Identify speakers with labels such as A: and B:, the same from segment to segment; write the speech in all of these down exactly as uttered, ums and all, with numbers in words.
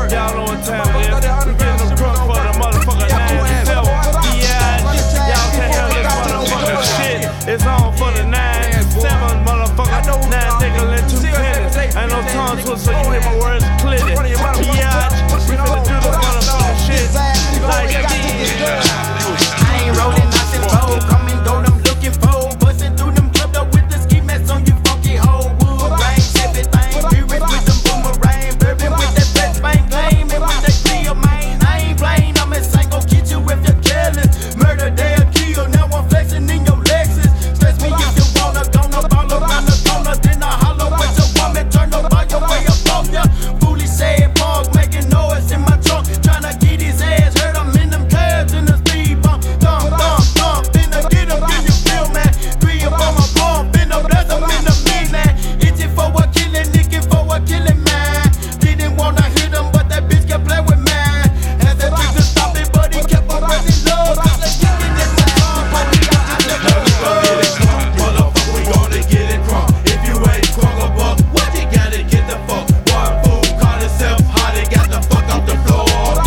A: Y'all know what time it is. We getting them crunk for the motherfucker ninety-seven. Yeah, y'all can't handle this motherfucking shit. It's on for the ninety-seven, motherfucker. Nine nickel and two pennies. Ain't no tongue twister, you hear my words clearly. Yeah, we finna do the motherfucking shit like this.
B: I ain't rolling nothing roll, come and go, them looking for. Bustin' through them club though with the ski mask on you funky hoe. Wood grain, everything, be rich with them boomerang. Bourbon with that red bang lame and with that clear main. I ain't playing, I'm insane, gon' get you if you're careless. Murder, they'll kill, now I'm flexing in your Lexus. Stress me if you wanna, gonna ball around the corner. Then I holler with your woman, turn the fire way up on ya. Foolish said pause, making noise in my trunk. Tryna get his ass, hurt him in them cabs in the speed bump. Thump, thump, thump, finna get him, can you feel, man? Three up on my palm, finna bless him in the midnight. Itching for a killing, nicking for a killing, man. Didn't wanna hit him, but that bitch kept playing with man. Had that trick to stop it, but he kept on pressing love. Cause they kicking in my arm, but we got to let go.
C: Motherfucker, we gonna get it crunk. If you ain't crunk a buck, what you gotta get the fuck? One fool called himself hot and got the fuck off the floor.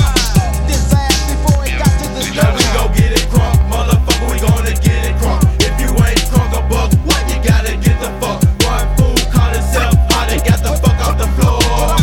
B: This ass before it got to the
C: Now we gon' get it crunk, motherfucker, we gonna get it crunk. If you ain't crunk a buck, what you gotta get the fuck? One fool called himself hot and got the fuck off the floor.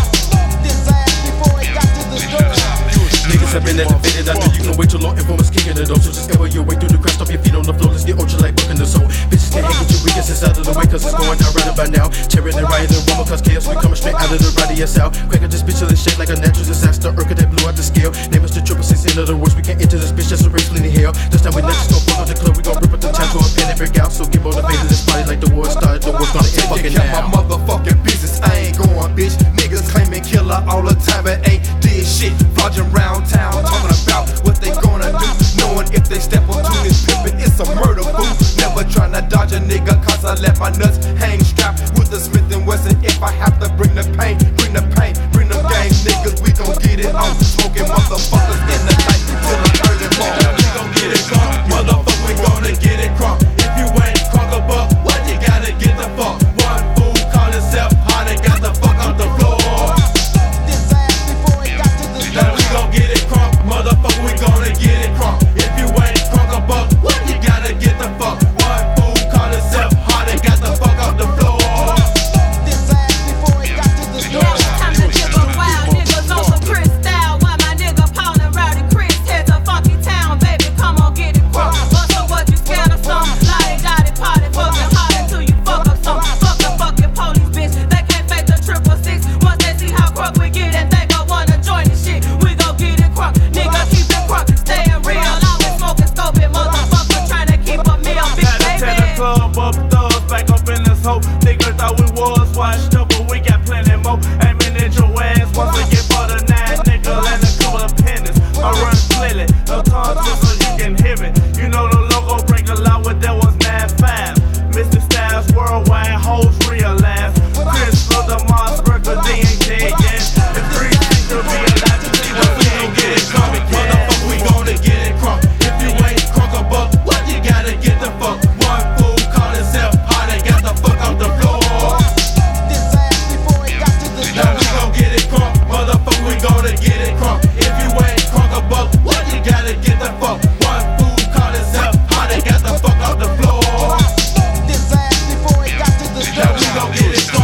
B: This ass before it got to the store.
D: Niggas have been elevated, I know you can wait too long informers kicking it up. So just elbow your way through the crowd, stop your feet on the floor, let's get ultra like booking the soul. Bitches can't hang with your weakest, it's out of the way, cause it's going down right about now. Tearing and rioting and rumble, cause chaos, we coming straight out of the radius out. Cracker this bitch till it's shake like a natural disaster, Urka that blew out the scale. Name us the triple six, in other words, we can't enter this bitch, just a race plenty hell. This time we let just go fuck on the club, we gon' rip up the time to a pen and break out. So get motivated, this party like the war started, the war's gonna end fucking
E: Kept my
D: now.
E: motherfucking business, I ain't going, bitch. Niggas claiming killer all the time, but ain't did shit. Flogging round town, talking about what they gonna do. Knowing if they step onto this pimpin', it's a murder fool. Never tryna dodge a nigga, cause I let my nuts hang strapped with the Smith and Wesson. If I have to bring the pain, bring the pain, bring the gang niggas, we gon' get it on. Smoking motherfuckers in the night till the early morning.
C: We gon' get it crunk, motherfucker, we gonna get it crunk. If you ain't crunk a buck, what you gotta get the fuck? One fool called himself hot and got the fuck off the floor.
B: This ass before it got to the store.
C: Now we gon' get it crunk, motherfucker, we gonna get it crunk. If you ain't crunk a buck, what you gotta get the fuck? One fool called himself hot and got the fuck off the floor.
B: This ass before it got to the store.
F: Time to give up wild niggas on some Chris style. While my nigga Paul and Rowdy Chris head to funky town, baby, come on, get it crunk. But so what, you scared of some? Lottie dotty party, fucking hard until you fuck up some. Fuck the fucking police, bitch. They can't fake the triple six. Once they see how crunk we get and they gon' wanna join the shit, we gon' get it crunk. Nigga, keep it crunk, staying real. Always smoking, scoping, motherfucker, trying to keep a meal, big
A: Had to tear the
F: baby.
A: club up, thugs back up in this hoe. Niggas thought we was washed up, but we got plenty more. Aiming at your ass once we get for the nine nickel and a couple of pennies. I run clearly, no tongue so you can hear me. You know the logo break a lot with that was nine five. Mister Styles worldwide, hoes realize. Chris Low, the Moss Burger, they ain't dead yet. The three things to be alive to see what we ain't get it crunk.
C: Motherfucker, we gonna get it crunk. If you ain't crunk a buck, what you gotta get the fuck? One fool called himself hot and got the fuck off the floor.
B: This ass before it got to the
C: Now
B: store.
C: we gon' get it crunk, motherfucker, we gonna get it crunk. If you ain't crunk a buck, what you gotta get the fuck? One fool called himself hot and got the fuck off the floor.
B: This ass before it got to the
C: Now we
B: store.
C: gon' get it crunk.